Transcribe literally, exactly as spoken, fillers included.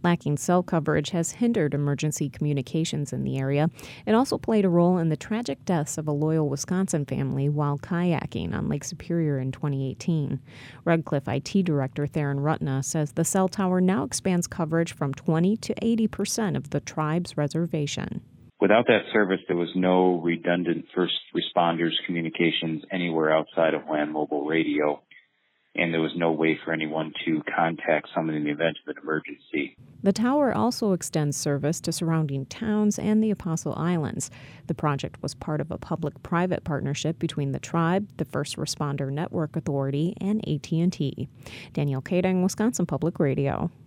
Lacking cell coverage has hindered emergency communications in the area. It also played a role in the tragic deaths of a loyal Wisconsin family while kayaking on Lake Superior in twenty eighteen. Red Cliff I T Director Theron Rutna says the cell tower now expands coverage from twenty to eighty percent of the tribe's reservation. Without that service, there was no redundant first responders communications anywhere outside of land mobile radio, and there was no way for anyone to contact someone in the event of an emergency. The tower also extends service to surrounding towns and the Apostle Islands. The project was part of a public-private partnership between the tribe, the First Responder Network Authority, and A T and T. Danielle Kading, Wisconsin Public Radio.